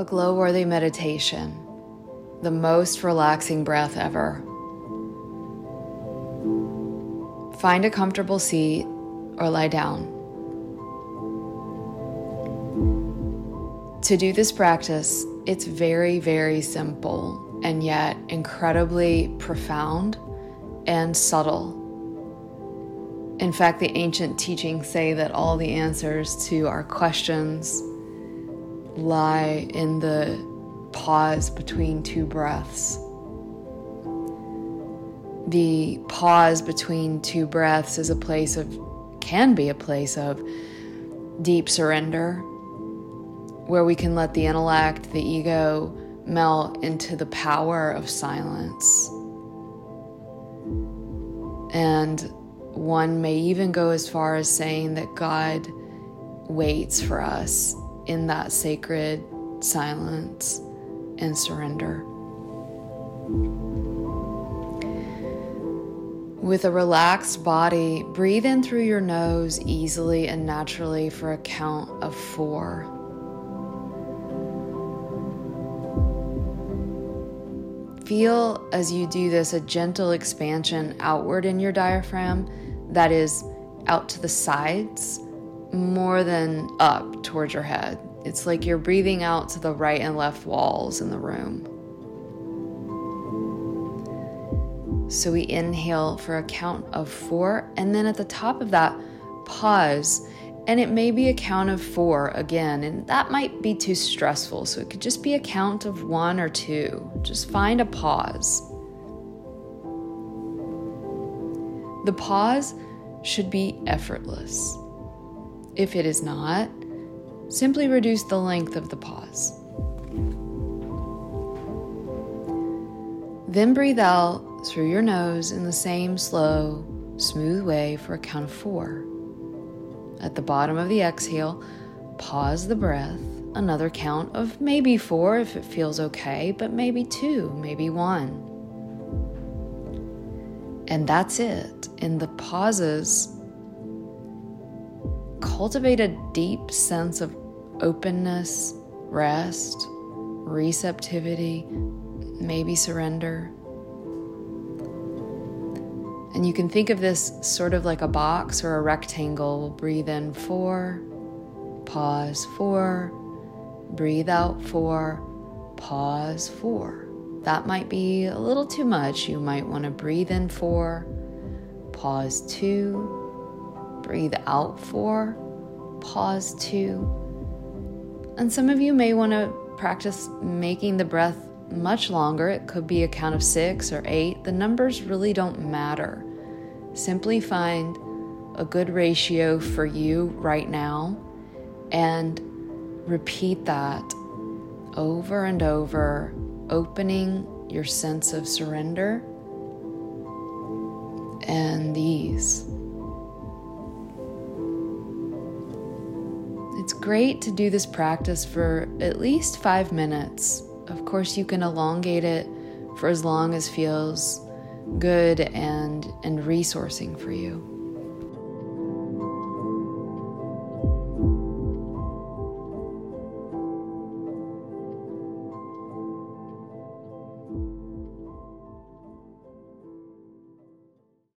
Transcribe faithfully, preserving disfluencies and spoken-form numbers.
A glow-worthy meditation, the most relaxing breath ever. Find a comfortable seat or lie down. To do this practice, it's very, very simple and yet incredibly profound and subtle. In fact, the ancient teachings say that all the answers to our questions lie in the pause between two breaths. The pause between two breaths is a place of, can be a place of deep surrender, where we can let the intellect, the ego, melt into the power of silence. And one may even go as far as saying that God waits for us in that sacred silence and surrender. With a relaxed body, breathe in through your nose easily and naturally for a count of four. Feel as you do this a gentle expansion outward in your diaphragm, that is out to the sides, more than up towards your head. It's like you're breathing out to the right and left walls in the room. So we inhale for a count of four, and then at the top of that, pause. And it may be a count of four again, and that might be too stressful. So it could just be a count of one or two. Just find a pause. The pause should be effortless. If it is not, simply reduce the length of the pause. Then breathe out through your nose in the same slow, smooth way for a count of four. At the bottom of the exhale, pause the breath, another count of maybe four if it feels okay, but maybe two, maybe one. And that's it. In the pauses, cultivate a deep sense of openness, rest, receptivity, maybe surrender. And you can think of this sort of like a box or a rectangle. We'll breathe in four, pause four, breathe out four, pause four. That might be a little too much. You might want to breathe in four, pause two, breathe out four, pause two. And some of you may want to practice making the breath much longer. It could be a count of six or eight. The numbers really don't matter. Simply find a good ratio for you right now and repeat that over and over, opening your sense of surrender and ease. It's great to do this practice for at least five minutes. Of course, you can elongate it for as long as feels good and, and resourcing for you.